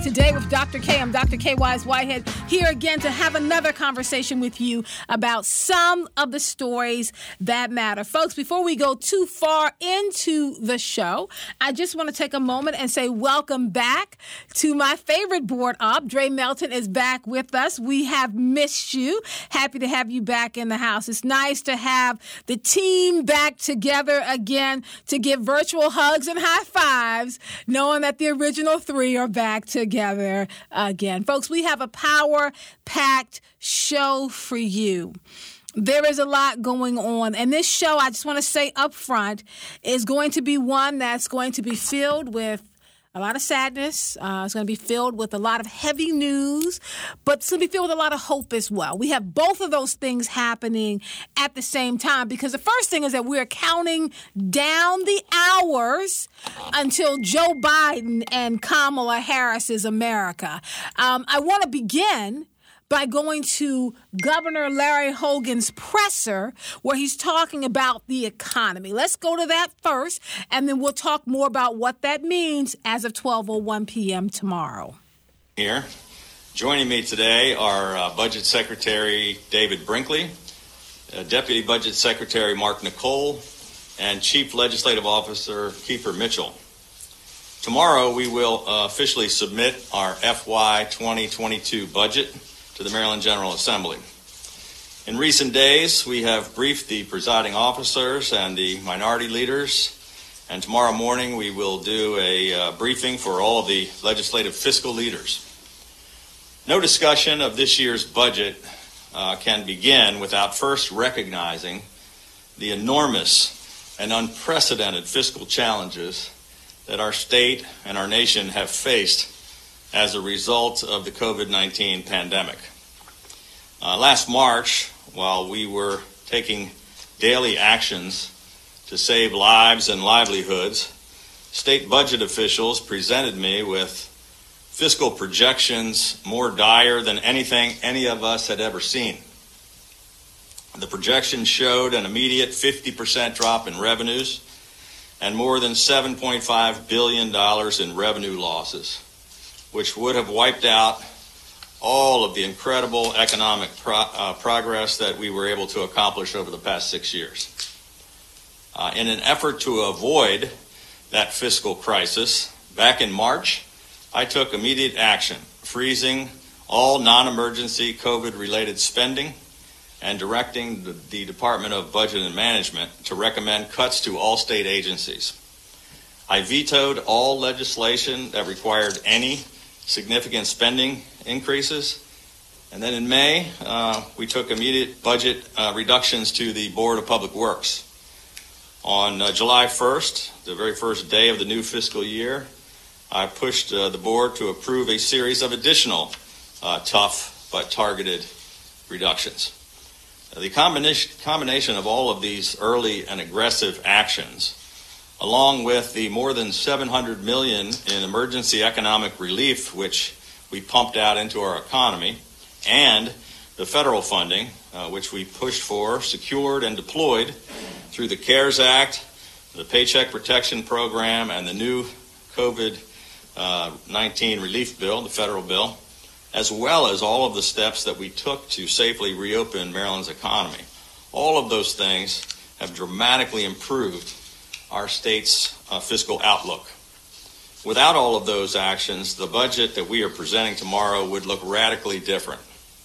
Today with Dr. K. I'm Dr. K. Wise Whitehead, here again to have another conversation with you about some of the stories that matter. Folks, before we go too far into the show, I just want to take a moment and say welcome back to my favorite board op. Dre Melton is back with us. We have missed you. Happy to have you back in the house. It's nice to have the team back together again to give virtual hugs and high fives, knowing that the original three are back together again. Folks, we have a power-packed show for you. There is a lot going on, and this show, I just want to say up front, is going to be one that's going to be filled with a lot of sadness. It's going to be filled with a lot of heavy news, but it's going to be filled with a lot of hope as well. We have both of those things happening at the same time, because the first thing is that we're counting down the hours until Joe Biden and Kamala Harris's America. I want to begin by going to Governor Larry Hogan's presser, where he's talking about the economy. Let's go to that first, and then we'll talk more about what that means as of 12:01 p.m. tomorrow. Here, joining me today are Budget Secretary David Brinkley, Deputy Budget Secretary Mark Nicole, and Chief Legislative Officer Kiefer Mitchell. Tomorrow, we will officially submit our FY 2022 budget to the Maryland General Assembly. In recent days, we have briefed the presiding officers and the minority leaders, and tomorrow morning we will do a briefing for all of the legislative fiscal leaders. No discussion of this year's budget can begin without first recognizing the enormous and unprecedented fiscal challenges that our state and our nation have faced as a result of the COVID-19 pandemic. Last March, while we were taking daily actions to save lives and livelihoods, state budget officials presented me with fiscal projections more dire than anything any of us had ever seen. The projections showed an immediate 50% drop in revenues and more than $7.5 billion in revenue losses, which would have wiped out all of the incredible economic progress that we were able to accomplish over the past 6 years. In an effort to avoid that fiscal crisis, back in March, I took immediate action, freezing all non-emergency COVID-related spending and directing the Department of Budget and Management to recommend cuts to all state agencies. I vetoed all legislation that required any significant spending increases. And then in May, we took immediate budget reductions to the Board of Public Works. On July 1st, the very first day of the new fiscal year, I pushed the board to approve a series of additional tough but targeted reductions. The combination of all of these early and aggressive actions, along with the more than $700 million in emergency economic relief, which we pumped out into our economy, and the federal funding, which we pushed for, secured, and deployed through the CARES Act, the Paycheck Protection Program, and the new COVID-19 relief bill, the federal bill, as well as all of the steps that we took to safely reopen Maryland's economy. All of those things have dramatically improved our state's fiscal outlook. Without all of those actions, the budget that we are presenting tomorrow would look radically different.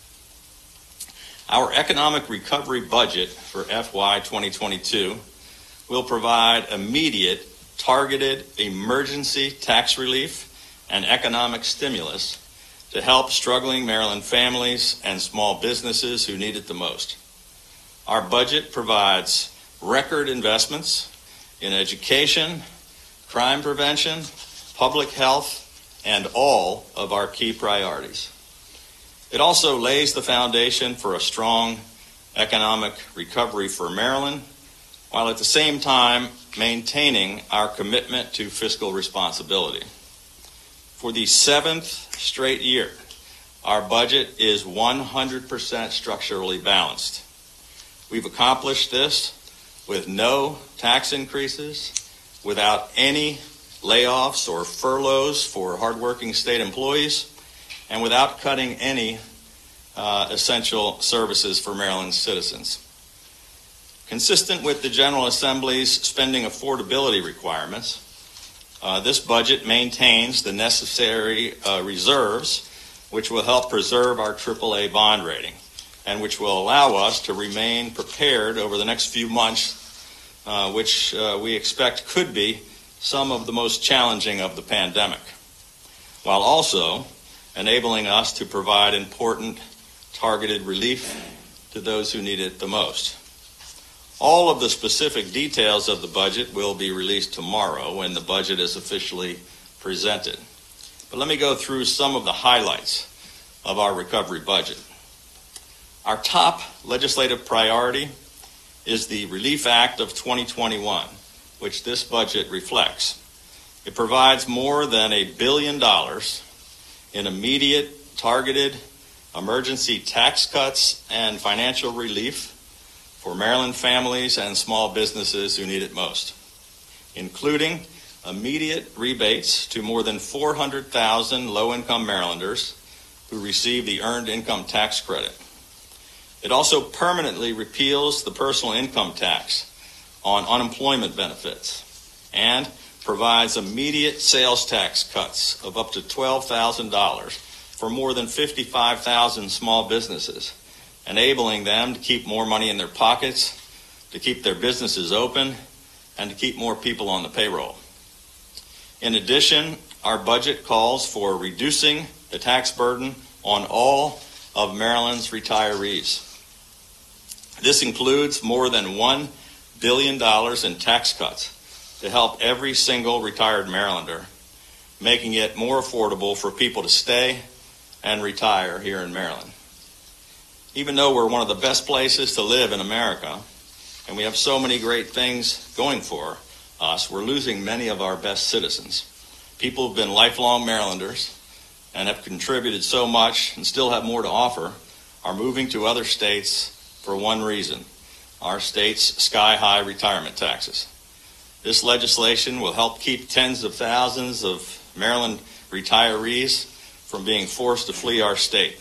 Our economic recovery budget for FY 2022 will provide immediate, targeted emergency tax relief and economic stimulus to help struggling Maryland families and small businesses who need it the most. Our budget provides record investments in education, crime prevention, public health, and all of our key priorities. It also lays the foundation for a strong economic recovery for Maryland, while at the same time maintaining our commitment to fiscal responsibility. For the 7th straight year, our budget is 100% structurally balanced. We've accomplished this with no tax increases, without any layoffs or furloughs for hardworking state employees, and without cutting any essential services for Maryland's citizens. Consistent with the General Assembly's spending affordability requirements, this budget maintains the necessary reserves which will help preserve our AAA bond rating and which will allow us to remain prepared over the next few months, which we expect could be some of the most challenging of the pandemic, while also enabling us to provide important targeted relief to those who need it the most. All of the specific details of the budget will be released tomorrow when the budget is officially presented. But let me go through some of the highlights of our recovery budget. Our top legislative priority is the Relief Act of 2021, which this budget reflects. It provides more than $1 billion in immediate, targeted emergency tax cuts and financial relief for Maryland families and small businesses who need it most, including immediate rebates to more than 400,000 low-income Marylanders who receive the Earned Income Tax Credit. It also permanently repeals the personal income tax on unemployment benefits and provides immediate sales tax cuts of up to $12,000 for more than 55,000 small businesses, enabling them to keep more money in their pockets, to keep their businesses open, and to keep more people on the payroll. In addition, our budget calls for reducing the tax burden on all of Maryland's retirees. This includes more than $1 billion in tax cuts to help every single retired Marylander, making it more affordable for people to stay and retire here in Maryland. Even though we're one of the best places to live in America, and we have so many great things going for us, we're losing many of our best citizens. People who've been lifelong Marylanders and have contributed so much and still have more to offer are moving to other states for one reason: our state's sky-high retirement taxes. This legislation will help keep tens of thousands of Maryland retirees from being forced to flee our state.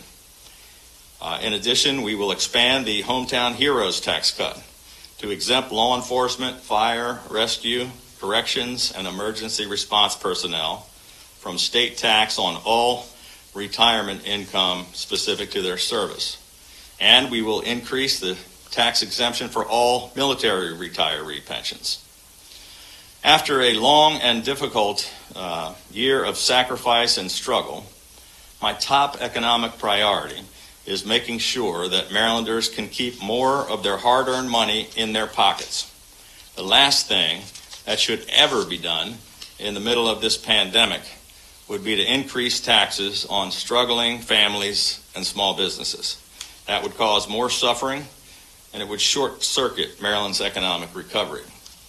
In addition, we will expand the Hometown Heroes tax cut to exempt law enforcement, fire, rescue, corrections, and emergency response personnel from state tax on all retirement income specific to their service. And we will increase the tax exemption for all military retiree pensions. After a long and difficult year of sacrifice and struggle, my top economic priority is making sure that Marylanders can keep more of their hard-earned money in their pockets. The last thing that should ever be done in the middle of this pandemic would be to increase taxes on struggling families and small businesses. That would cause more suffering, and it would short-circuit Maryland's economic recovery.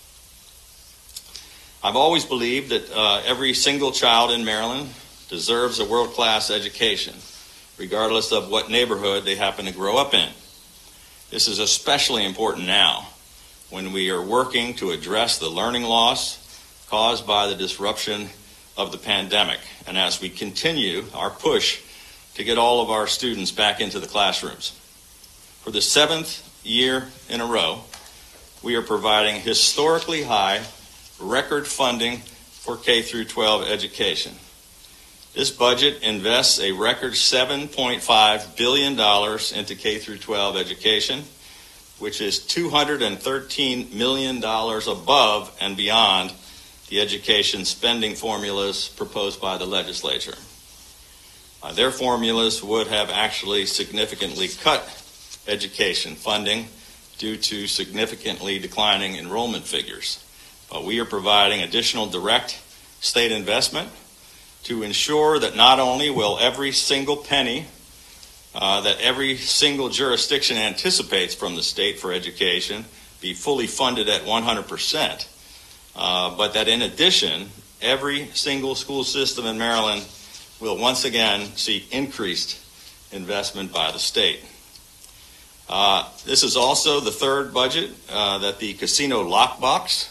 I've always believed that every single child in Maryland deserves a world-class education, regardless of what neighborhood they happen to grow up in. This is especially important now, when we are working to address the learning loss caused by the disruption of the pandemic, and as we continue our push to get all of our students back into the classrooms. For the 7th year in a row, we are providing historically high record funding for K through 12 education. This budget invests a record $7.5 billion into K through 12 education, which is $213 million above and beyond the education spending formulas proposed by the legislature. Their formulas would have actually significantly cut education funding due to significantly declining enrollment figures. But we are providing additional direct state investment to ensure that not only will every single penny that every single jurisdiction anticipates from the state for education be fully funded at 100%, but that in addition, every single school system in Maryland will once again see increased investment by the state. This is also the third budget that the casino lockbox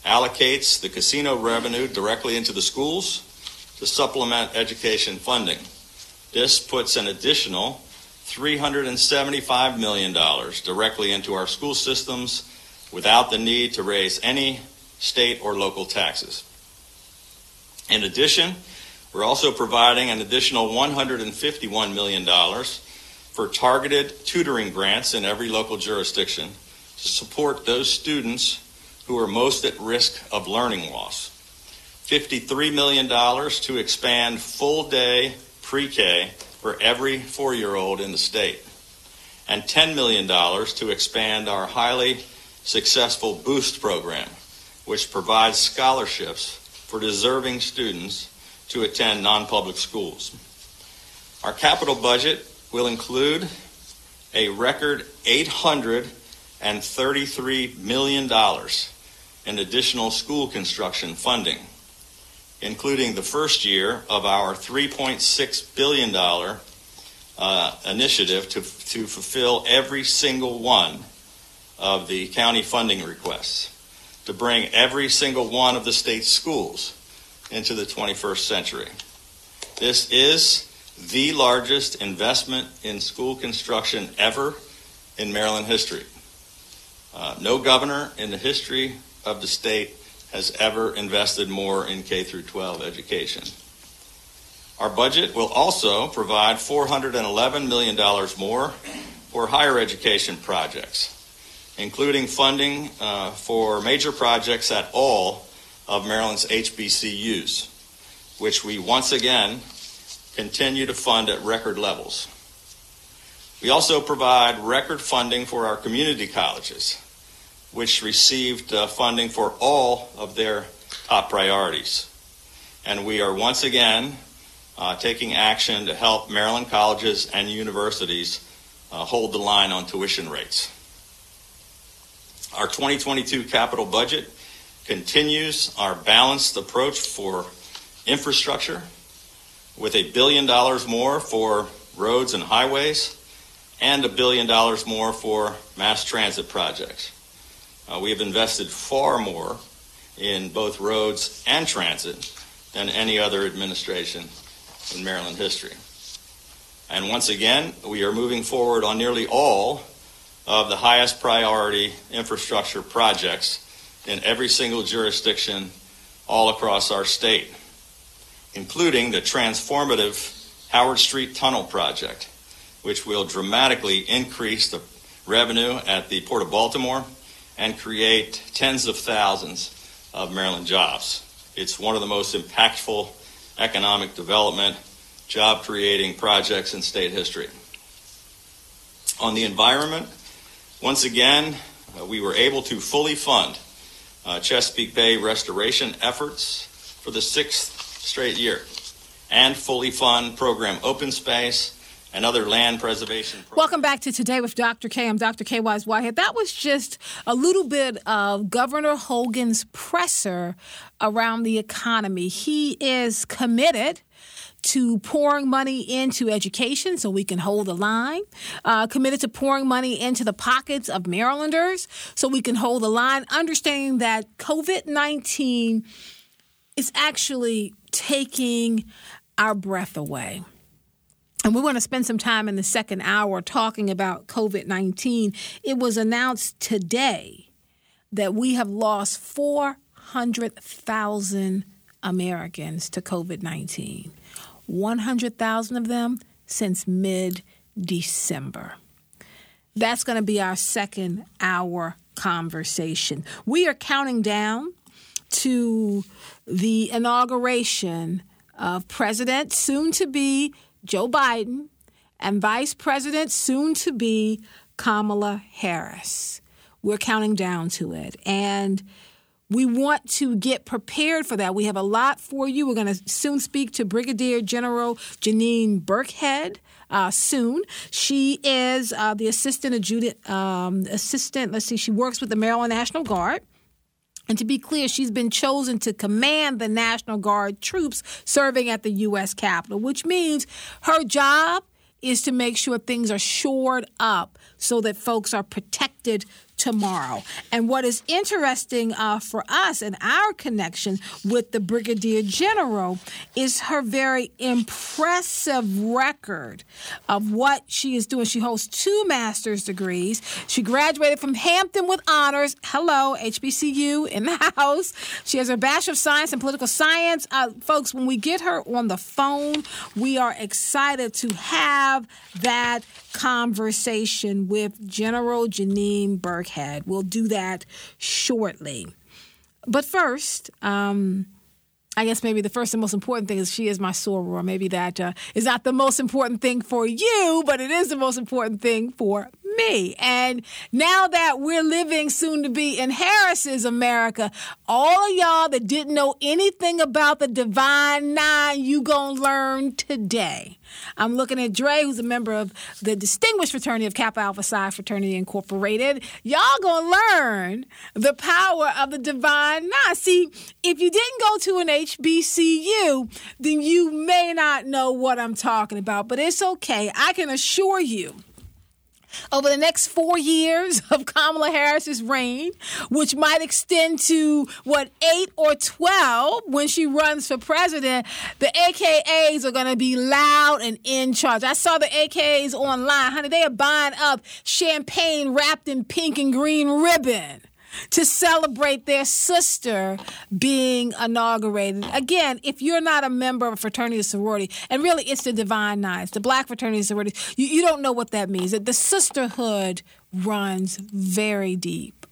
allocates the casino revenue directly into the schools to supplement education funding. This puts an additional $375 million directly into our school systems without the need to raise any state or local taxes. In addition, we're also providing an additional $151 million for targeted tutoring grants in every local jurisdiction to support those students who are most at risk of learning loss. $53 million to expand full-day pre-K for every 4-year-old in the state, and $10 million to expand our highly successful Boost program, which provides scholarships for deserving students to attend non-public schools. Our capital budget will include a record $833 million in additional school construction funding, including the first year of our $3.6 billion initiative to fulfill every single one of the county funding requests, to bring every single one of the state's schools into the 21st century. This is the largest investment in school construction ever in Maryland history. No governor in the history of the state has ever invested more in K through 12 education. Our budget will also provide $411 million more for higher education projects, including funding for major projects at all of Maryland's HBCUs, which we once again continue to fund at record levels. We also provide record funding for our community colleges, which received funding for all of their top priorities. And we are once again taking action to help Maryland colleges and universities hold the line on tuition rates. Our 2022 capital budget continues our balanced approach for infrastructure with $1 billion more for roads and highways and $1 billion more for mass transit projects. We have invested far more in both roads and transit than any other administration in Maryland history. And once again, we are moving forward on nearly all of the highest priority infrastructure projects in every single jurisdiction all across our state, including the transformative Howard Street Tunnel project, which will dramatically increase the revenue at the Port of Baltimore and create tens of thousands of Maryland jobs. It's one of the most impactful economic development, job-creating projects in state history. On the environment, once again, we were able to fully fund Chesapeake Bay restoration efforts for the 6th straight year and fully fund program Open Space and other land preservation programs. Welcome back to Today with Dr. K. I'm Dr. K. Wise Whitehead. That was just a little bit of Governor Hogan's presser around the economy. He is committed to pouring money into education so we can hold the line, committed to pouring money into the pockets of Marylanders so we can hold the line, understanding that COVID-19 is actually taking our breath away. And we want to spend some time in the second hour talking about COVID-19. It was announced today that we have lost 400,000 Americans to COVID-19. 100,000 of them since mid-December. That's going to be our second hour conversation. We are counting down to the inauguration of President soon-to-be Joe Biden and Vice President soon-to-be Kamala Harris. We're counting down to it. And we want to get prepared for that. We have a lot for you. We're going to soon speak to Brigadier General Janine Burkhead soon. She is the assistant. She works with the Maryland National Guard. And to be clear, she's been chosen to command the National Guard troops serving at the U.S. Capitol, which means her job is to make sure things are shored up so that folks are protected tomorrow. And what is interesting for us and our connection with the Brigadier General is her very impressive record of what she is doing. She holds 2 master's degrees. She graduated from Hampton with honors. Hello, HBCU in the house. She has her Bachelor of Science in Political Science. Folks, when we get her on the phone, we are excited to have that conversation with General Janine Burkhead. We'll do that shortly. But first, I guess maybe the first and most important thing is she is my soror. Maybe that is not the most important thing for you, but it is the most important thing for me. And now that we're living soon to be in Harris's America, all of y'all that didn't know anything about the Divine Nine, you gonna learn today. I'm looking at Dre, who's a member of the distinguished fraternity of Kappa Alpha Psi Fraternity Incorporated. Y'all gonna learn the power of the Divine Nine. See, if you didn't go to an HBCU, then you may not know what I'm talking about, but it's okay. I can assure you, over the next 4 years of Kamala Harris's reign, which might extend to, 8 or 12 when she runs for president, the AKAs are going to be loud and in charge. I saw the AKAs online. Honey, they are buying up champagne wrapped in pink and green ribbon to celebrate their sister being inaugurated. Again, if you're not a member of a fraternity or sorority, and really it's the Divine Nines, the black fraternity and sorority, you don't know what that means. The sisterhood runs very deep.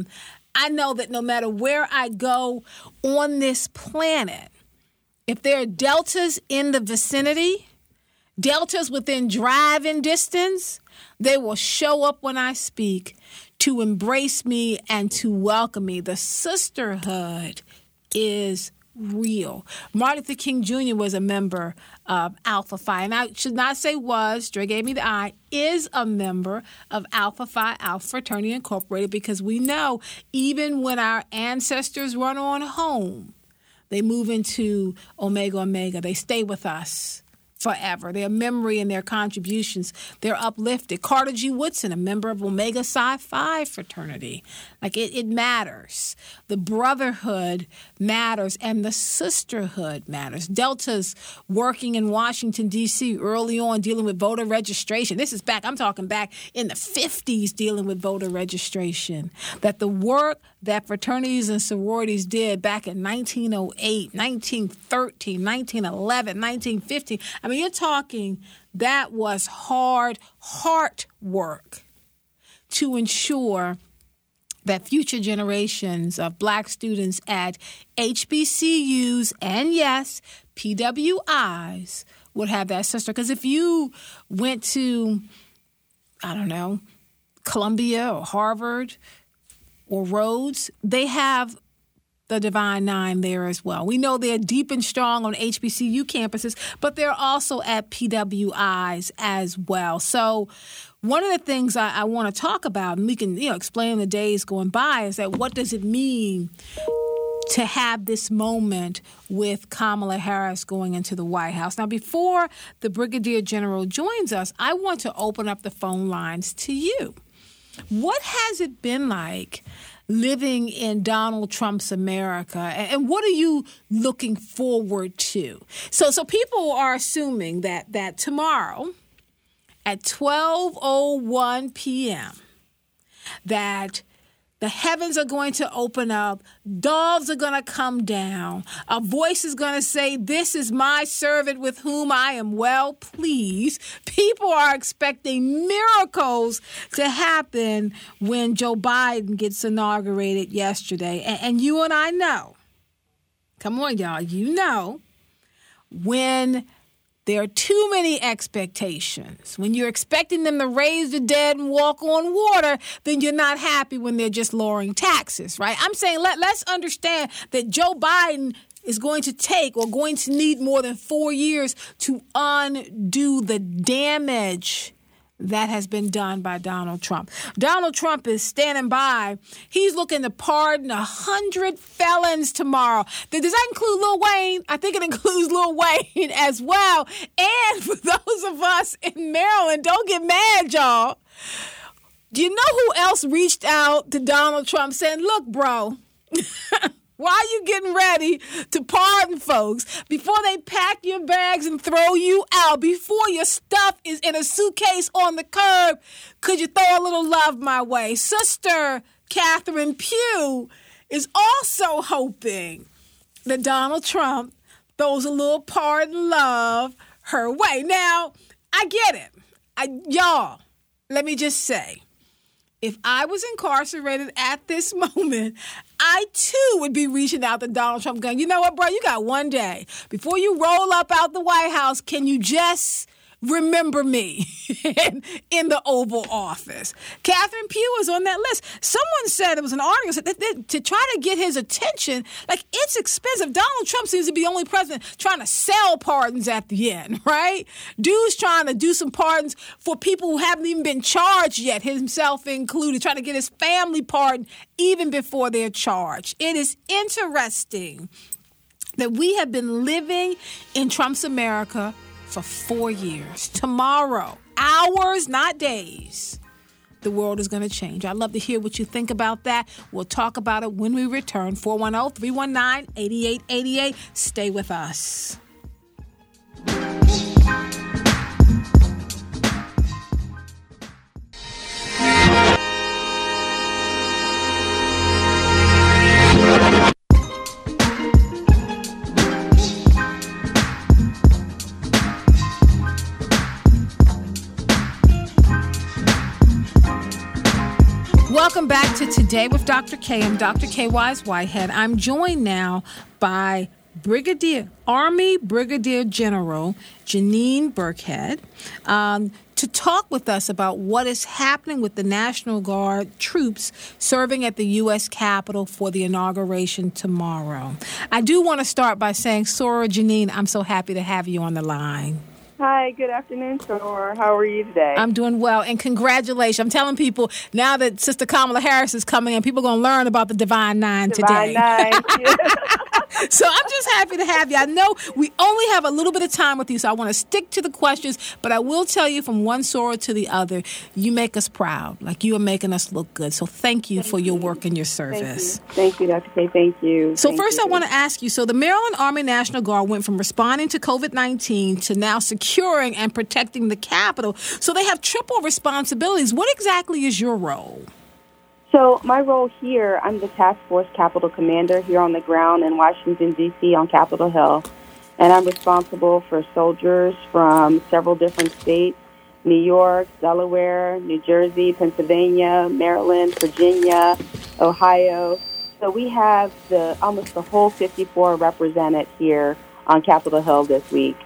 I know that no matter where I go on this planet, if there are deltas in the vicinity, deltas within driving distance, they will show up when I speak to embrace me and to welcome me. The sisterhood is real. Martin Luther King Jr. was a member of Alpha Phi, and I should not say was, Dre gave me the eye, is a member of Alpha Phi Alpha Fraternity Incorporated, because we know even when our ancestors run on home, they move into Omega Omega. They stay with us forever. Their memory and their contributions, they're uplifted. Carter G. Woodson, a member of Omega Psi Phi fraternity. Like, it matters. The brotherhood matters, and the sisterhood matters. Delta's working in Washington, D.C. early on, dealing with voter registration. This is I'm talking back in the 50s, dealing with voter registration. That the work that fraternities and sororities did back in 1908, 1913, 1911, 1915. I mean, you're talking, that was hard work to ensure that future generations of black students at HBCUs and, yes, PWIs would have that sister. Because if you went to, I don't know, Columbia or Harvard or Rhodes, they have the Divine Nine there as well. We know they're deep and strong on HBCU campuses, but they're also at PWIs as well. So one of the things I want to talk about, and we can explain the days going by, is that what does it mean to have this moment with Kamala Harris going into the White House? Now, before the Brigadier General joins us, I want to open up the phone lines to you. What has it been like living in Donald Trump's America, and what are you looking forward to? So people are assuming that tomorrow at 12:01 p.m. that the heavens are going to open up, doves are going to come down, a voice is going to say, "This is my servant with whom I am well pleased." People are expecting miracles to happen when Joe Biden gets inaugurated yesterday. And you and I know, come on, y'all, you know, when there are too many expectations, when you're expecting them to raise the dead and walk on water, then you're not happy when they're just lowering taxes, right? I'm saying let's understand that Joe Biden is going to need more than 4 years to undo the damage that has been done by Donald Trump. Donald Trump is standing by. He's looking to pardon 100 felons tomorrow. Does that include Lil Wayne? I think it includes Lil Wayne as well. And for those of us in Maryland, don't get mad, y'all. Do you know who else reached out to Donald Trump saying, look, bro, why are you getting ready to pardon folks before they pack your bags and throw you out, before your stuff is in a suitcase on the curb? Could you throw a little love my way? Sister Catherine Pugh is also hoping that Donald Trump throws a little pardon love her way. Now, I get it. Y'all, let me just say, if I was incarcerated at this moment, I too would be reaching out to Donald Trump going, you know what, bro, you got one day. Before you roll up out the White House, can you just remember me in the Oval Office? Catherine Pugh is on that list. Someone said, it was an article, that to try to get his attention, like, it's expensive. Donald Trump seems to be the only president trying to sell pardons at the end, right? Dude's trying to do some pardons for people who haven't even been charged yet, himself included, trying to get his family pardoned even before they're charged. It is interesting that we have been living in Trump's America for 4 years. Tomorrow, hours, not days, the world is going to change. I'd love to hear what you think about that. We'll talk about it when we return. 410-319-8888. Stay with us. Welcome back to Today with Dr. K. I'm Dr. K. Wise Whitehead. I'm joined now by Army Brigadier General Janine Burkhead to talk with us about what is happening with the National Guard troops serving at the U.S. Capitol for the inauguration tomorrow. I do want to start by saying, Sora Janine, I'm so happy to have you on the line. Hi, good afternoon, Sora. How are you today? I'm doing well, and congratulations. I'm telling people now that Sister Kamala Harris is coming in, people are going to learn about the Divine Nine today. Divine Nine. So I'm just happy to have you. I know we only have a little bit of time with you, so I want to stick to the questions, but I will tell you from one Sora to the other, you make us proud. Like, you are making us look good. So thank you for your work and your service. Thank you, Dr. K. Thank you. So first I want to ask you, so the Maryland Army National Guard went from responding to COVID-19 to now securing and protecting the Capitol. So they have triple responsibilities. What exactly is your role? So my role here, I'm the Task Force Capitol Commander here on the ground in Washington, D.C. on Capitol Hill. And I'm responsible for soldiers from several different states, New York, Delaware, New Jersey, Pennsylvania, Maryland, Virginia, Ohio. So we have almost the whole 54 represented here on Capitol Hill this week.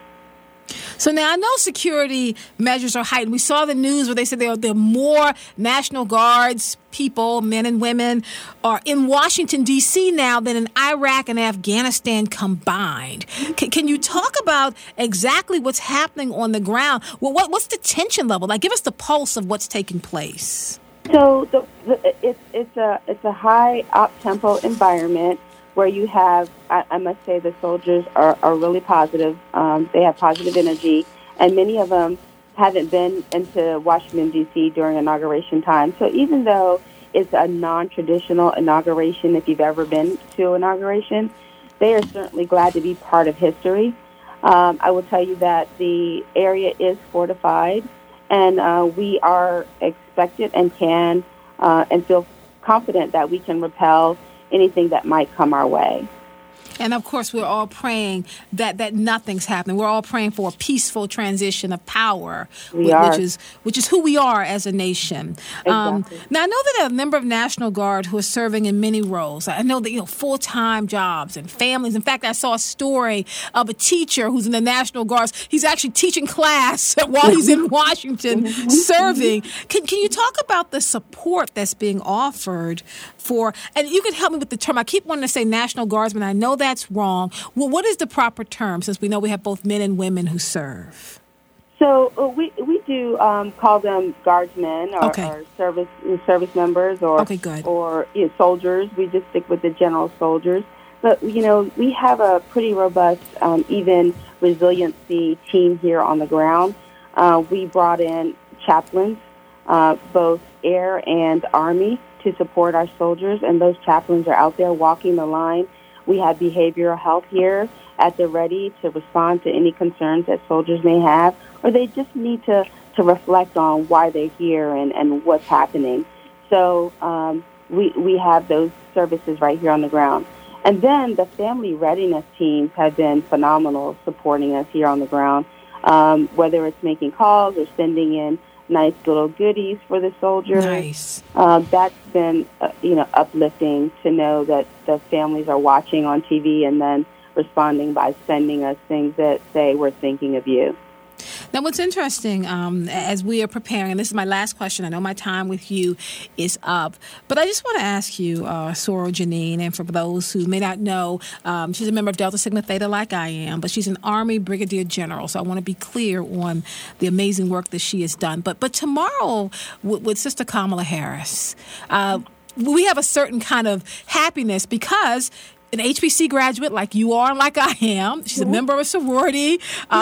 So now I know security measures are heightened. We saw the news where they said there are more National Guards people, men and women, are in Washington, D.C. now than in Iraq and Afghanistan combined. Can you talk about exactly what's happening on the ground? Well, what's the tension level? Like, give us the pulse of what's taking place. So it's a high up-tempo environment where you have, I must say, the soldiers are really positive. They have positive energy, and many of them haven't been into Washington, D.C. during inauguration time. So even though it's a non-traditional inauguration, if you've ever been to an inauguration, they are certainly glad to be part of history. I will tell you that the area is fortified, and we are expected and can and feel confident that we can repel anything that might come our way. And, of course, we're all praying that nothing's happening. We're all praying for a peaceful transition of power, which is who we are as a nation. Exactly. Now, I know that a number of National Guard who are serving in many roles. I know that, full-time jobs and families. In fact, I saw a story of a teacher who's in the National Guards. He's actually teaching class while he's in Washington serving. Can you talk about the support that's being offered for, and you can help me with the term. I keep wanting to say National Guardsmen. I know that's wrong. Well, what is the proper term, since we know we have both men and women who serve? So we do call them guardsmen or service members or soldiers. We just stick with the general soldiers. But, we have a pretty robust, even resiliency team here on the ground. We brought in chaplains both Air and Army to support our soldiers, and those chaplains are out there walking the line. We have behavioral health here at the ready to respond to any concerns that soldiers may have, or they just need to reflect on why they're here and what's happening. So we have those services right here on the ground. And then the family readiness teams have been phenomenal supporting us here on the ground, whether it's making calls or sending in nice little goodies for the soldiers. Nice. That's been, uplifting to know that the families are watching on TV and then responding by sending us things that say, we're thinking of you. Now, what's interesting, as we are preparing, and this is my last question, I know my time with you is up, but I just want to ask you, Sorrel Janine, and for those who may not know, she's a member of Delta Sigma Theta like I am, but she's an Army Brigadier General, so I want to be clear on the amazing work that she has done. But tomorrow, with Sister Kamala Harris, we have a certain kind of happiness because an HBC graduate like you are and like I am. She's a member of a sorority.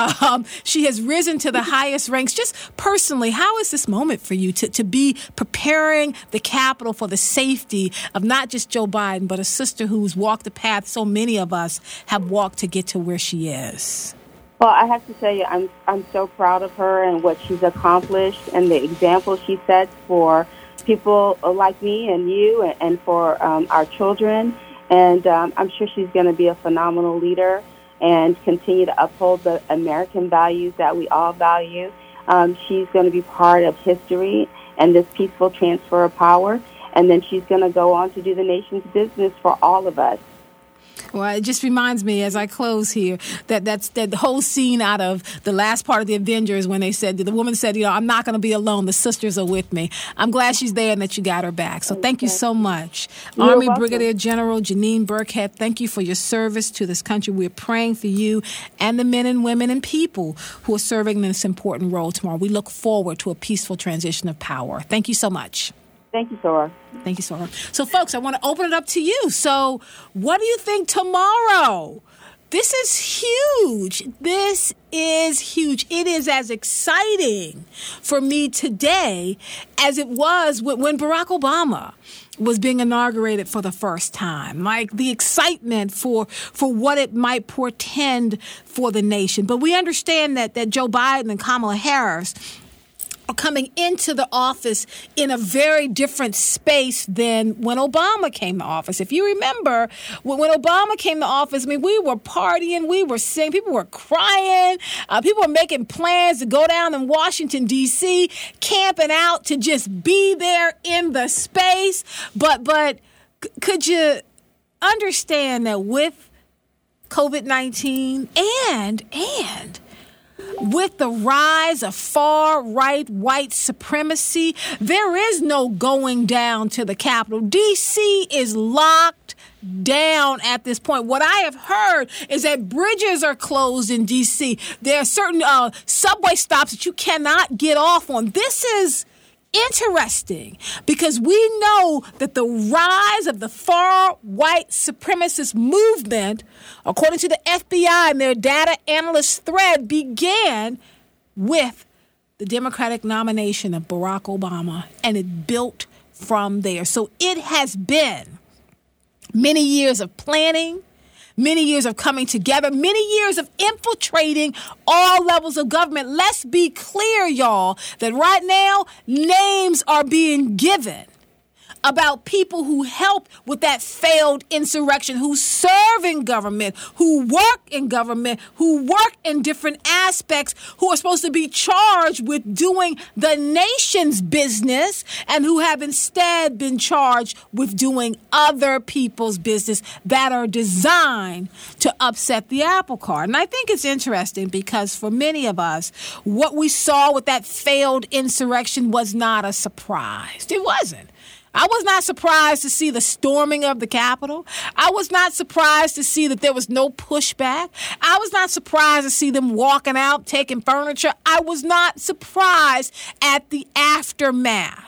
She has risen to the highest ranks. Just personally, how is this moment for you to be preparing the Capitol for the safety of not just Joe Biden, but a sister who's walked the path so many of us have walked to get to where she is? Well, I have to tell you, I'm so proud of her and what she's accomplished and the example she sets for people like me and you and for our children. And I'm sure she's going to be a phenomenal leader and continue to uphold the American values that we all value. She's going to be part of history and this peaceful transfer of power. And then she's going to go on to do the nation's business for all of us. Well, it just reminds me as I close here that's that whole scene out of the last part of the Avengers when they said, the woman said, I'm not going to be alone. The sisters are with me. I'm glad she's there and that you got her back. So thank you so much. You're Army welcome. Brigadier General Janine Burkhead, thank you for your service to this country. We're praying for you and the men and women and people who are serving in this important role tomorrow. We look forward to a peaceful transition of power. Thank you so much. Thank you, Sora. Thank you, Sora. So, folks, I want to open it up to you. So, what do you think tomorrow? This is huge. This is huge. It is as exciting for me today as it was when Barack Obama was being inaugurated for the first time. Like the excitement for what it might portend for the nation. But we understand that Joe Biden and Kamala Harris are coming into the office in a very different space than when Obama came to office. If you remember, when Obama came to office, we were partying, we were singing, people were crying, people were making plans to go down in Washington, D.C., camping out to just be there in the space. But could you understand that with COVID-19 and with the rise of far-right white supremacy, there is no going down to the Capitol. D.C. is locked down at this point. What I have heard is that bridges are closed in D.C. There are certain subway stops that you cannot get off on. This is interesting because we know that the rise of the far white supremacist movement, according to the FBI and their data analyst thread, began with the Democratic nomination of Barack Obama, and it built from there. So it has been many years of planning, many years of coming together, many years of infiltrating all levels of government. Let's be clear, y'all, that right now names are being given about people who helped with that failed insurrection, who serve in government, who work in government, who work in different aspects, who are supposed to be charged with doing the nation's business and who have instead been charged with doing other people's business that are designed to upset the apple cart. And I think it's interesting because for many of us, what we saw with that failed insurrection was not a surprise. It wasn't. I was not surprised to see the storming of the Capitol. I was not surprised to see that there was no pushback. I was not surprised to see them walking out, taking furniture. I was not surprised at the aftermath.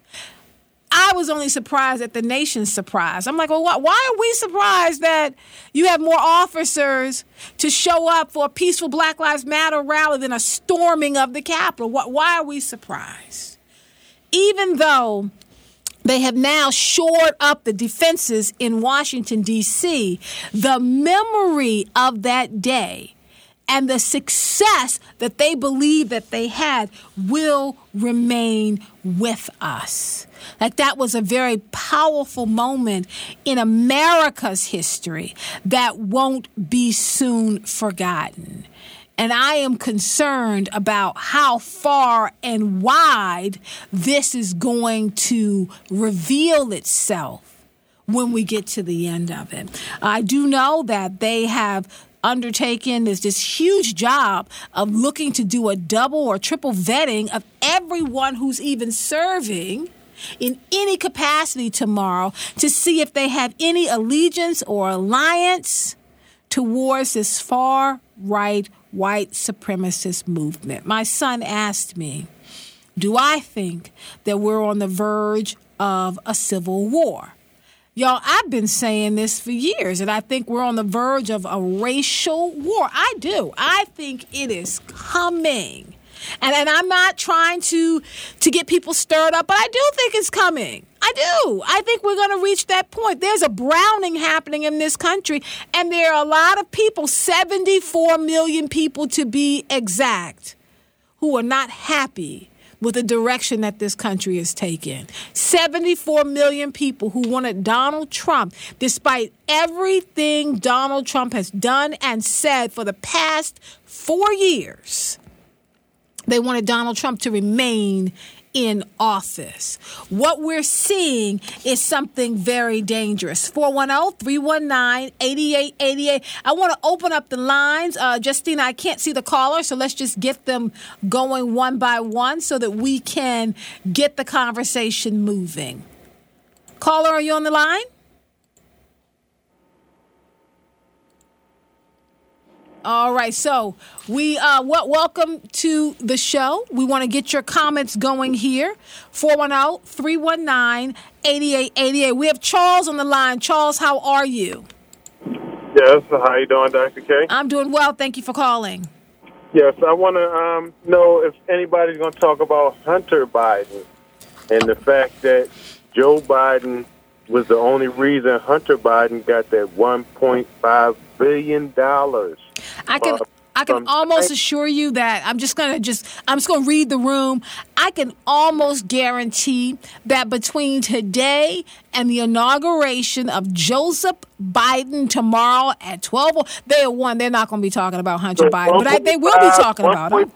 I was only surprised at the nation's surprise. I'm like, well, why are we surprised that you have more officers to show up for a peaceful Black Lives Matter rally than a storming of the Capitol? Why are we surprised? even though they have now shored up the defenses in Washington, D.C., the memory of that day and the success that they believe that they had will remain with us. Like, that was a very powerful moment in America's history that won't be soon forgotten. And I am concerned about how far and wide this is going to reveal itself when we get to the end of it. I do know that they have undertaken this huge job of looking to do a double or triple vetting of everyone who's even serving in any capacity tomorrow to see if they have any allegiance or alliance towards this far-right white supremacist movement. My son asked me, do I think that we're on the verge of a civil war? Y'all, I've been saying this for years, and I think we're on the verge of a racial war. I do. I think it is coming. And I'm not trying to get people stirred up, but I do think it's coming. I do. I think we're going to reach that point. There's a browning happening in this country, and there are a lot of people, 74 million people to be exact, who are not happy with the direction that this country is taking. 74 million people who wanted Donald Trump, despite everything Donald Trump has done and said for the past 4 years. They wanted Donald Trump to remain in office. What we're seeing is something very dangerous. 410-319-8888. I want to open up the lines. Justina, I can't see the caller, so let's just get them going one by one so that we can get the conversation moving. Caller, are you on the line? All right, so we welcome to the show. We want to get your comments going here. 410-319-8888. We have Charles on the line. Charles, how are you? Yes, how you doing, Dr. K? I'm doing well. Thank you for calling. Yes, I want to know if anybody's going to talk about Hunter Biden and the fact that Joe Biden was the only reason Hunter Biden got that $1.5 billion. I can almost assure you that I'm just going to read the room. I can almost guarantee that between today and the inauguration of Joseph Biden tomorrow at 12, they're not going to be talking about Hunter Biden, but they will be talking about him.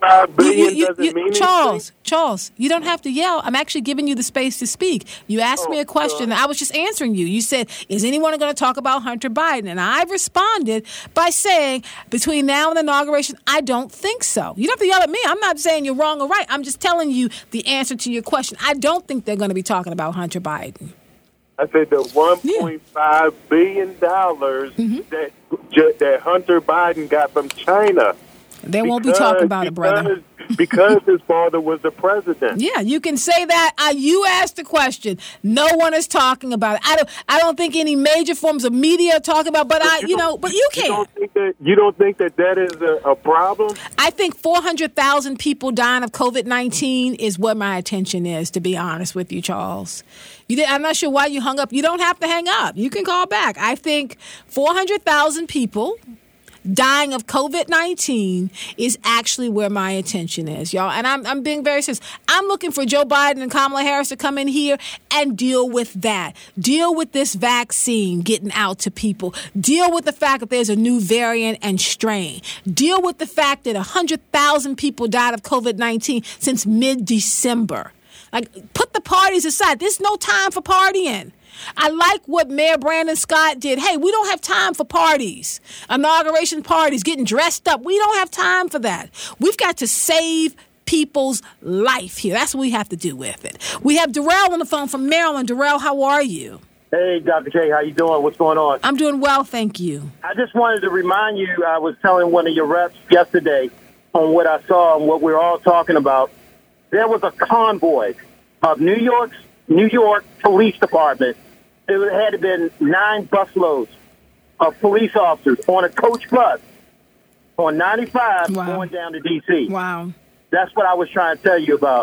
Charles, you don't have to yell. I'm actually giving you the space to speak. You asked me a question, and I was just answering you. You said, is anyone going to talk about Hunter Biden? And I responded by saying, between now and the inauguration, I don't think so. You don't have to yell at me. I'm not saying you're wrong or right. I'm just telling you the answer to your question. I don't think they're going to be talking about Hunter Biden. I said the $1.5 billion that Hunter Biden got from China. They won't be talking about it, brother. Because his father was the president. Yeah, you can say that. You asked the question. No one is talking about it. I don't think any major forms of media are talking about. But you can. You don't think that is a problem? I think 400,000 people dying of COVID-19 is what my attention is. To be honest with you, Charles. I'm not sure why you hung up. You don't have to hang up. You can call back. I think 400,000 people dying of COVID-19 is actually where my attention is, y'all. And I'm being very serious. I'm looking for Joe Biden and Kamala Harris to come in here and deal with that. Deal with this vaccine getting out to people. Deal with the fact that there's a new variant and strain. Deal with the fact that 100,000 people died of COVID-19 since mid-December. Like, put the parties aside. There's no time for partying. I like what Mayor Brandon Scott did. Hey, we don't have time for parties, inauguration parties, getting dressed up. We don't have time for that. We've got to save people's life here. That's what we have to do with it. We have Darrell on the phone from Maryland. Darrell, how are you? Hey, Dr. J, how you doing? What's going on? I'm doing well, thank you. I just wanted to remind you, I was telling one of your reps yesterday on what I saw and what we're all talking about. There was a convoy of New York Police Department. It had to been 9 busloads of police officers on a coach bus on 95 going down to D.C. Wow. That's what I was trying to tell you about.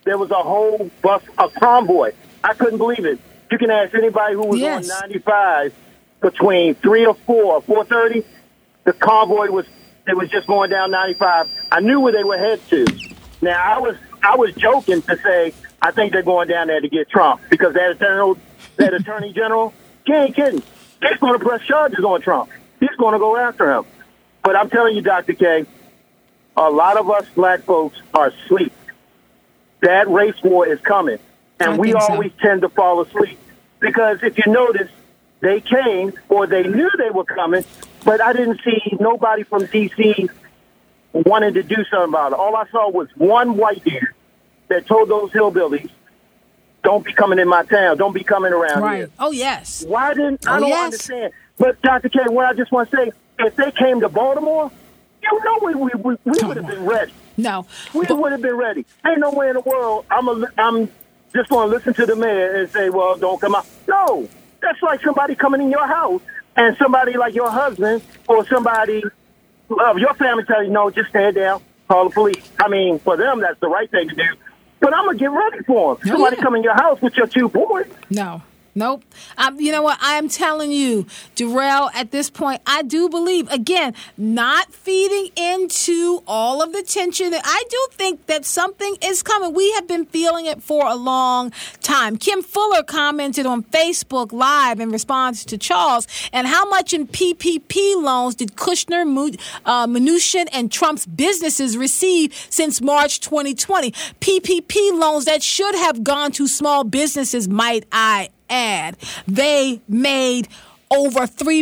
there was a whole bus, a convoy. I couldn't believe it. You can ask anybody who was on 95 between 3 or 4 or 4:30. The convoy was just going down 95. I knew where they were headed to. Now I was joking to say I think they're going down there to get Trump because that attorney general, he ain't kidding. He's going to press charges on Trump. He's going to go after him. But I'm telling you, Dr. K, a lot of us black folks are asleep. That race war is coming, and we always tend to fall asleep because if you notice, they came or they knew they were coming, but I didn't see nobody from D.C. wanting to do something about it. All I saw was one white dude that told those hillbillies, don't be coming in my town. Don't be coming around here. Oh, yes. Why didn't I don't understand. But, Dr. K, what I just want to say, if they came to Baltimore, you know we would have been ready. No. We would have been ready. Ain't no way in the world I'm just going to listen to the mayor and say, well, don't come out. No. That's like somebody coming in your house and somebody like your husband or somebody of your family telling you, no, just stand down, call the police. I mean, for them, that's the right thing to do. But I'm going to get ready for them. Somebody come in your house with your 2 boys. No. Nope. You know what? I am telling you, Darrell, at this point, I do believe, again, not feeding into all of the tension. I do think that something is coming. We have been feeling it for a long time. Kim Fuller commented on Facebook Live in response to Charles, and how much in PPP loans did Kushner, Mnuchin, and Trump's businesses receive since March 2020? PPP loans that should have gone to small businesses, might I add. They made over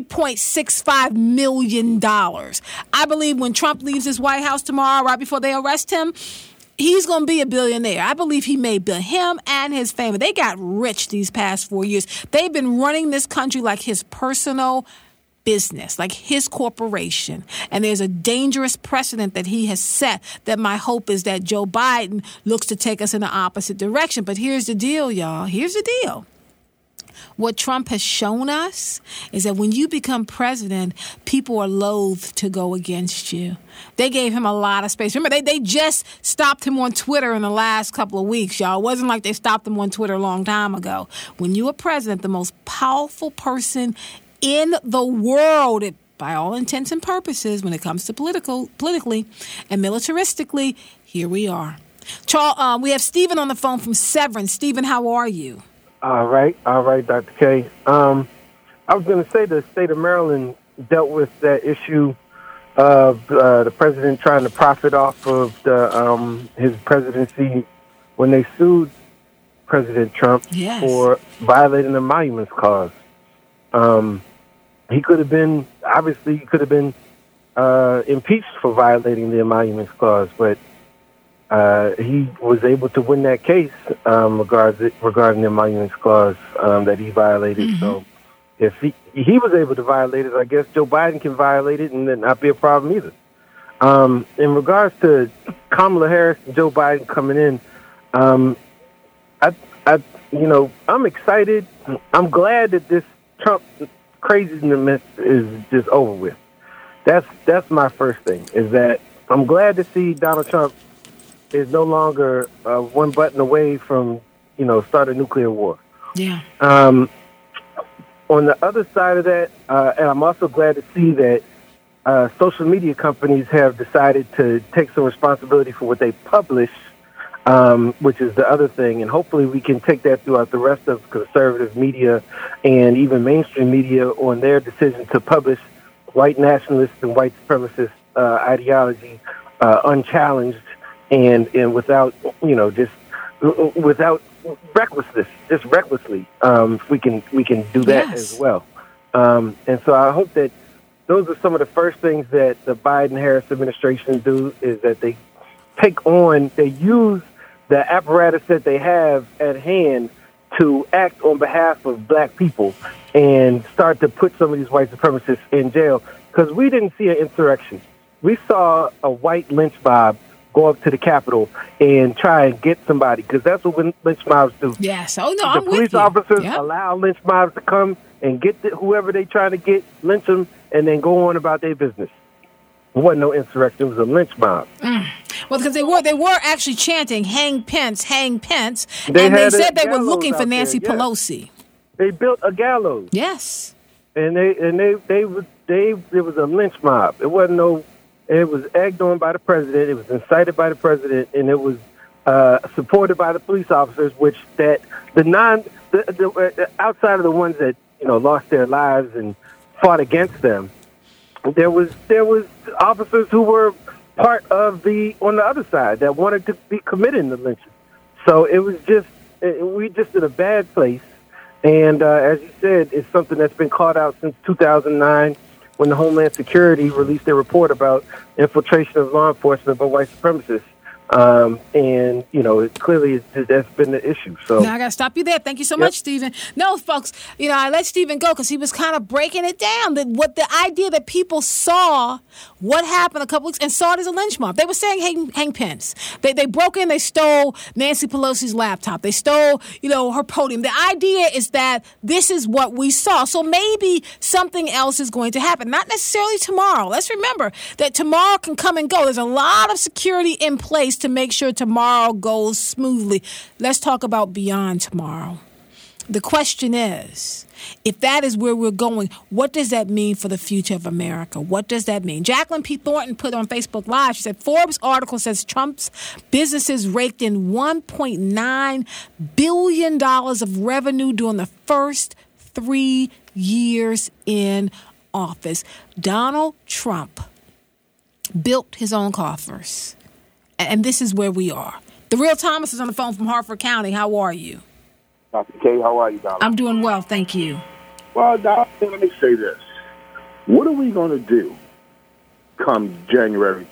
$3.65 million. I believe when Trump leaves his White House tomorrow, right before they arrest him, he's going to be a billionaire. I believe he made him and his family. They got rich these past 4 years. They've been running this country like his personal business, like his corporation. And there's a dangerous precedent that he has set that my hope is that Joe Biden looks to take us in the opposite direction. But here's the deal, y'all. Here's the deal. What Trump has shown us is that when you become president, people are loath to go against you. They gave him a lot of space. Remember, they just stopped him on Twitter in the last couple of weeks, y'all. It wasn't like they stopped him on Twitter a long time ago. When you are president, the most powerful person in the world, by all intents and purposes, when it comes to politically and militaristically, here we are. Charles, we have Stephen on the phone from Severn. Stephen, how are you? All right, Dr. K. I was going to say the state of Maryland dealt with that issue of the president trying to profit off of his presidency when they sued President Trump for violating the Emoluments Clause. He could have been impeached for violating the Emoluments Clause, but he was able to win that case regarding the Emoluments Clause that he violated. Mm-hmm. So if he was able to violate it, I guess Joe Biden can violate it and then not be a problem either. In regards to Kamala Harris and Joe Biden coming in, I'm excited. I'm glad that this Trump craziness is just over with. That's my first thing, is that I'm glad to see Donald Trump is no longer one button away from, start a nuclear war. Yeah. On the other side of that, and I'm also glad to see that social media companies have decided to take some responsibility for what they publish, which is the other thing. And hopefully we can take that throughout the rest of conservative media and even mainstream media on their decision to publish white nationalist and white supremacist ideology unchallenged and without, without recklessness, just recklessly. We can do that as well. And so I hope that those are some of the first things that the Biden-Harris administration do, is that they use the apparatus that they have at hand to act on behalf of black people and start to put some of these white supremacists in jail. Because we didn't see an insurrection. We saw a white lynch mob go up to the Capitol and try and get somebody, because that's what lynch mobs do. Yes. Oh, no, I'm with you. The police officers allow lynch mobs to come and get whoever they trying to get, lynch them, and then go on about their business. It wasn't no insurrection. It was a lynch mob. Well, because they were actually chanting "Hang Pence, hang Pence," and They they had said they were gallows looking for out there, Nancy yes. Pelosi. They built a gallows. Yes. And it was a lynch mob. It was egged on by the president. It was incited by the president, and it was supported by the police officers. Which outside of the ones that lost their lives and fought against them, there was officers who were part of on the other side that wanted to be committing the lynching. So it was we just in a bad place. And as you said, it's something that's been called out since 2009 when the Homeland Security released their report about infiltration of law enforcement by white supremacists. And clearly that's been the issue. So now I got to stop you there. Thank you so much, Stephen. No, folks, I let Stephen go because he was kind of breaking it down. The idea that people saw what happened a couple weeks and saw it as a lynch mob. They were saying hang Pence. They broke in. They stole Nancy Pelosi's laptop. They stole her podium. The idea is that this is what we saw. So maybe something else is going to happen. Not necessarily tomorrow. Let's remember that tomorrow can come and go. There's a lot of security in place to make sure tomorrow goes smoothly. Let's talk about beyond tomorrow. The question is, if that is where we're going, what does that mean for the future of America? What does that mean? Jacqueline P. Thornton put on Facebook Live, she said, Forbes article says Trump's businesses raked in $1.9 billion of revenue during the first 3 years in office. Donald Trump built his own coffers. And this is where we are. The Real Thomas is on the phone from Harford County. How are you? Dr. K, how are you, Donald? I'm doing well, thank you. Well, Doctor, let me say this. What are we going to do come January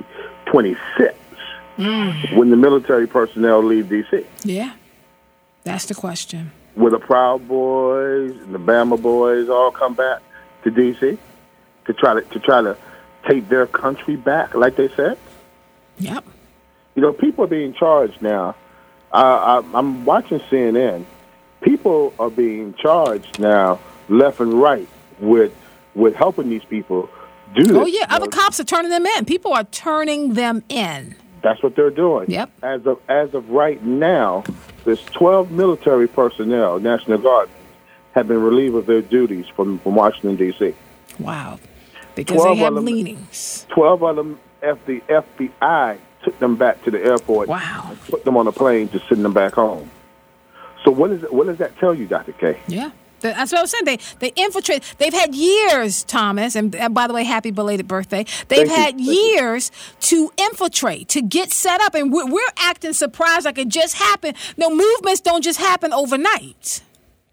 2026 when the military personnel leave D.C.? Yeah, that's the question. Will the Proud Boys and the Bama Boys all come back to D.C. to try to take their country back, like they said? Yep. People are being charged now. I'm watching CNN. People are being charged now, left and right, with helping these people do this. Oh yeah, other cops are turning them in. People are turning them in. That's what they're doing. Yep. As of right now, there's 12 military personnel, National Guard, have been relieved of their duties from Washington D.C. Wow. Because they have leanings. 12 of them, the FBI took them back to the airport. Wow. And put them on a plane to send them back home. So what does that tell you, Dr. K? Yeah. That's what I was saying. They infiltrate. They've had years, Thomas, and by the way, happy belated birthday. They've had years to infiltrate, to get set up, and we're acting surprised like it just happened. No, movements don't just happen overnight.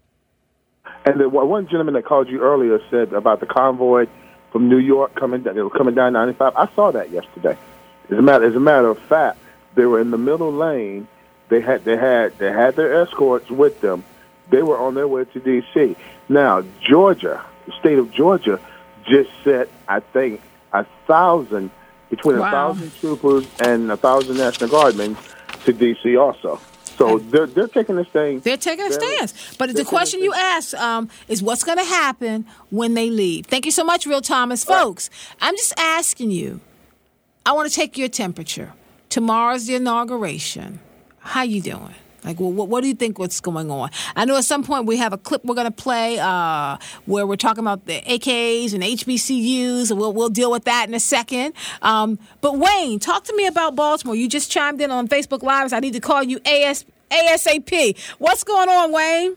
And the one gentleman that called you earlier said about the convoy from New York coming down 95. I saw that yesterday. As a matter of fact, they were in the middle lane. They had their escorts with them. They were on their way to D.C. Now, Georgia, the state of Georgia, just sent, I think, 1,000, between 1,000 troopers and 1,000 National Guardmen to D.C. also. So they're taking this thing. They're taking a stance. But the question you asked is what's going to happen when they leave. Thank you so much, Real Thomas. Folks, I'm just asking you, I want to take your temperature. Tomorrow's the inauguration. How you doing? Like, what do you think what's going on? I know at some point we have a clip we're going to play where we're talking about the AKs and HBCUs, and we'll deal with that in a second. But, Wayne, talk to me about Baltimore. You just chimed in on Facebook Live. I need to call you ASAP. What's going on, Wayne?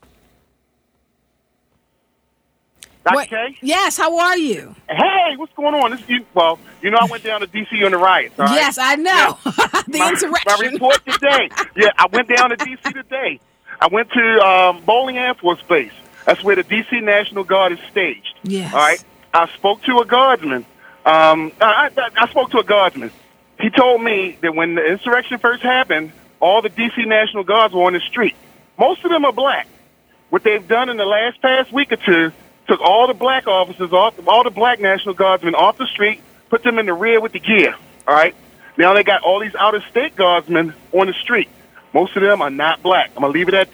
Dr. K? Yes, how are you? Hey, what's going on? I went down to D.C. on the riots, all right? Yes, I know. Yeah. The insurrection. My report today. Yeah, I went down to D.C. today. I went to Bowling Air Force Base. That's where the D.C. National Guard is staged. Yes. All right? I spoke to a guardsman. I spoke to a guardsman. He told me that when the insurrection first happened, all the D.C. National Guards were on the street. Most of them are black. What they've done in the past week or two, took all the black officers off, all the black National Guardsmen off the street, put them in the rear with the gear, all right? Now they got all these out-of-state guardsmen on the street. Most of them are not black. I'm going to leave it at that.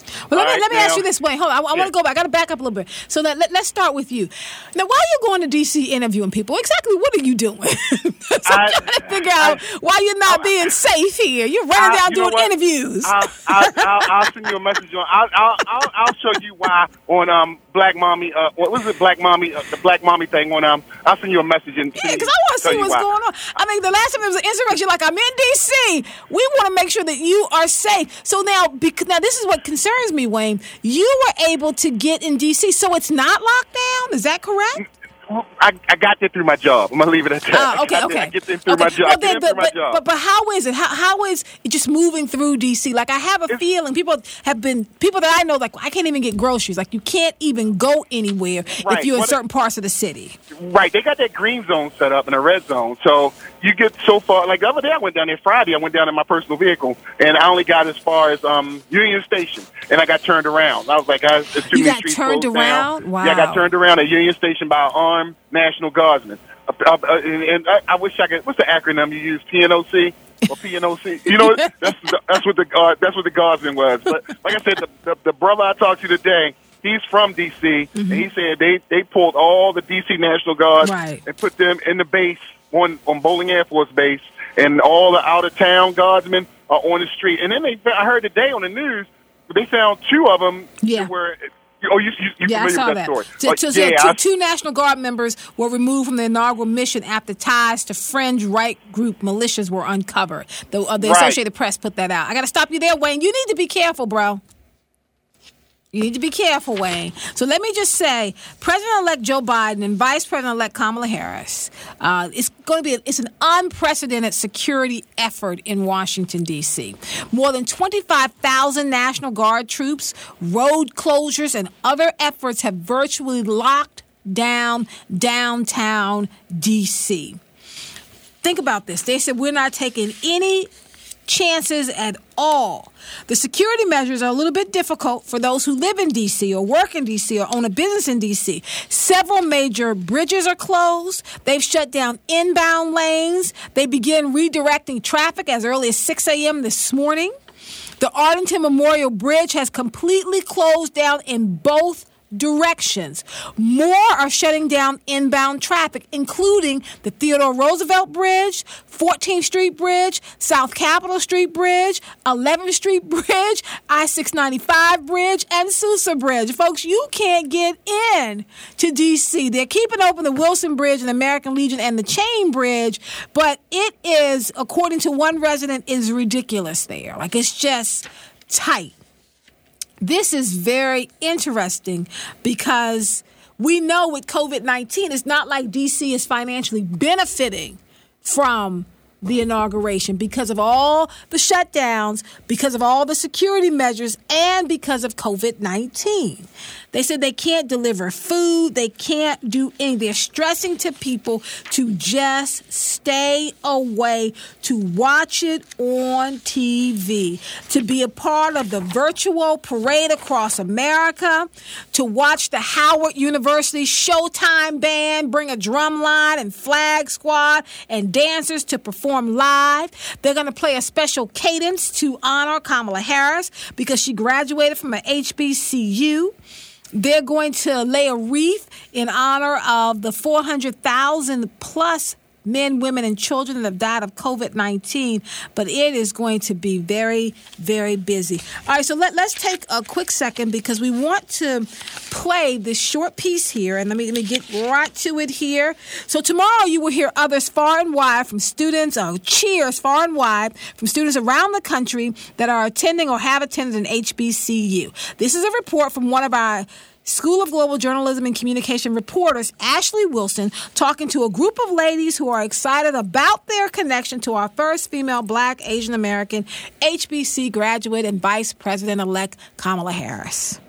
Well, let me ask you this. Wait, hold on. I want to go back. I got to back up a little bit. So let's start with you. Now, why are you going to D.C. interviewing people? Exactly what are you doing? So I'm trying to figure out why you're not being safe here. You're running down doing interviews. I'll send you a message on. I'll show you why on Black Mommy. What was it? Black Mommy. The Black Mommy thing on. I'll send you a message and because I want to see what's going on. I mean, the last time there was an insurrection, like I'm in D.C. We want to make sure that you are safe. So now this is what concerns me, Wayne. You were able to get in D.C., so it's not locked down. Is that correct? I got there through my job. I'm going to leave it at that. Okay. I get there through my job. But how is it? How is it just moving through D.C.? Like, I have a feeling people that I know, like, I can't even get groceries. Like, you can't even go anywhere if you're in certain parts of the city. Right. They got that green zone set up and a red zone. So you get so far. Like, the other day I went down there Friday. I went down in my personal vehicle, and I only got as far as Union Station, and I got turned around. I was like, it's too many streets closed down. You got turned around? Wow. Yeah, I got turned around at Union Station by armed National Guardsmen. And I wish I could. What's the acronym you use? PNOC or PNOC? You know, that's what the Guardsman was. But like I said, the brother I talked to today, he's from D.C. And he said they pulled all the D.C. National Guards and put them in the base on Bowling Air Force Base, and all the out of town guardsmen are on the street. And then I heard today on the news they found 2 of them. Were. Oh, you familiar with that story? Two National Guard members were removed from the inaugural mission after ties to fringe right group militias were uncovered. The Associated Press put that out. I got to stop you there, Wayne. You need to be careful, bro. You need to be careful, Wayne. So let me just say, President-elect Joe Biden and Vice President-elect Kamala Harris, it's an unprecedented security effort in Washington, D.C. More than 25,000 National Guard troops, road closures, and other efforts have virtually locked down downtown D.C. Think about this. They said we're not taking any chances at all. The security measures are a little bit difficult for those who live in D.C. or work in D.C. or own a business in D.C. Several major bridges are closed. They've shut down inbound lanes. They began redirecting traffic as early as 6 a.m. this morning. The Arlington Memorial Bridge has completely closed down in both directions. More are shutting down inbound traffic, including the Theodore Roosevelt Bridge, 14th Street Bridge, South Capitol Street Bridge, 11th Street Bridge, I-695 Bridge, and Sousa Bridge. Folks, you can't get in to D.C. They're keeping open the Wilson Bridge and American Legion and the Chain Bridge, but it is, according to one resident, is ridiculous there. Like, it's just tight. This is very interesting because we know with COVID-19, it's not like D.C. is financially benefiting from the inauguration because of all the shutdowns, because of all the security measures, and because of COVID-19. They said they can't deliver food. They can't do anything. They're stressing to people to just stay away, to watch it on TV, to be a part of the virtual parade across America, to watch the Howard University Showtime Band bring a drum line and flag squad and dancers to perform live. They're going to play a special cadence to honor Kamala Harris because she graduated from an HBCU. They're going to lay a wreath in honor of the 400,000 plus men, women, and children that have died of COVID-19, but it is going to be very, very busy. All right, so let's take a quick second because we want to play this short piece here, and let me get right to it here. So tomorrow you will hear others far and wide from students, cheers far and wide from students around the country that are attending or have attended an HBCU. This is a report from one of our School of Global Journalism and Communication reporters, Ashley Wilson, talking to a group of ladies who are excited about their connection to our first female Black Asian American HBC graduate and Vice President-elect Kamala Harris.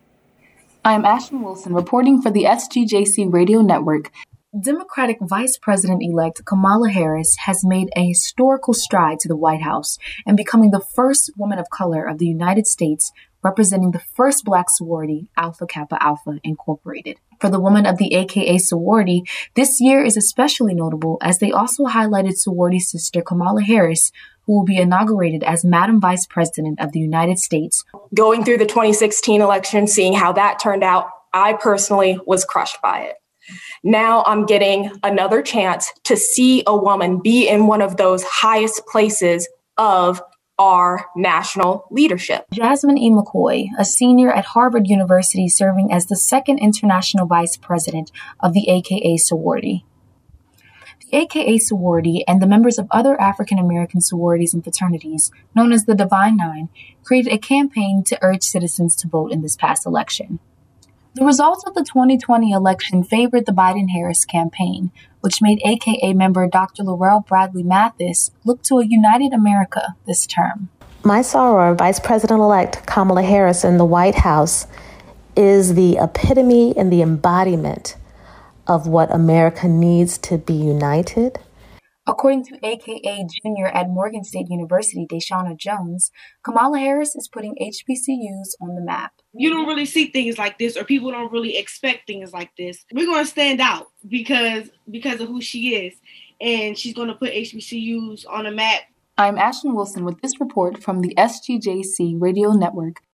I'm Ashley Wilson, reporting for the SGJC Radio Network. Democratic Vice President-elect Kamala Harris has made a historical stride to the White House and becoming the first woman of color of the United States representing the first Black sorority, Alpha Kappa Alpha Incorporated. For the women of the AKA sorority, this year is especially notable as they also highlighted sorority sister Kamala Harris, who who will be inaugurated as Madam Vice President of the United States. Going through the 2016 election, seeing how that turned out, I personally was crushed by it. Now I'm getting another chance to see a woman be in one of those highest places of our national leadership. Jasmine E. McCoy, a senior at Harvard University serving as the second international vice president of the AKA sorority. The AKA sorority and the members of other African American sororities and fraternities, known as the Divine Nine, created a campaign to urge citizens to vote in this past election. The results of the 2020 election favored the Biden-Harris campaign, which made AKA member Dr. Laurel Bradley Mathis look to a united America this term. My soror, Vice President-elect Kamala Harris in the White House, is the epitome and the embodiment of what America needs to be united. According to AKA junior at Morgan State University, Deshauna Jones, Kamala Harris is putting HBCUs on the map. You don't really see things like this, or people don't really expect things like this. We're going to stand out because of who she is, and she's going to put HBCUs on the map. I'm Ashton Wilson with this report from the SGJC Radio Network.